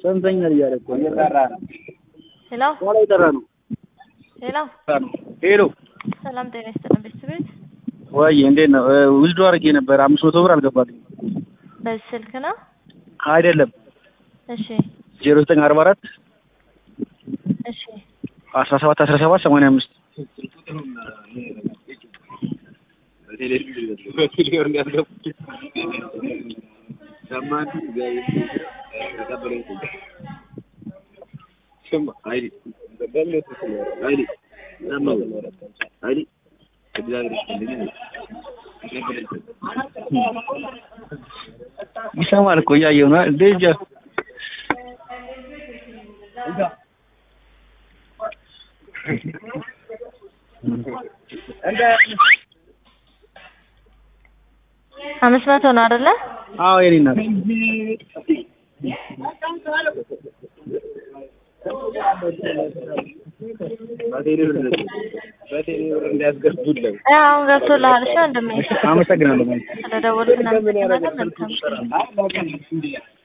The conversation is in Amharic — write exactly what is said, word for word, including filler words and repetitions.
ሰምተኛል እያለ እኮ እየጠራ ነው። ሄሎ ኋላ እየጠራ ነው። ሄሎ ሄሎ ሰላም ጤና ይስጥልን ቤተሰቦች። ወይ እንዴት ነው? ውልዶ አድርጌ ነበር አምስት መቶ ብር አልገባልኝ። በዚህ ስልክ ነው አይደለም? እሺ ዜሮ ዘጠኝ አርባ አራት እሺ አስራ ሰባት አስራ ሰባት ሰማንያ አምስት ይሰማል እኮ እያየሁ ነው። ደጃ አምስት መቶ ነው አይደለ? አዎ የኔ እናት አሁን ገብቶልሃል? እሺ ወንድሜ አመሰግናለሁ። ስለደወልክ እናመሰግናለን። መልካም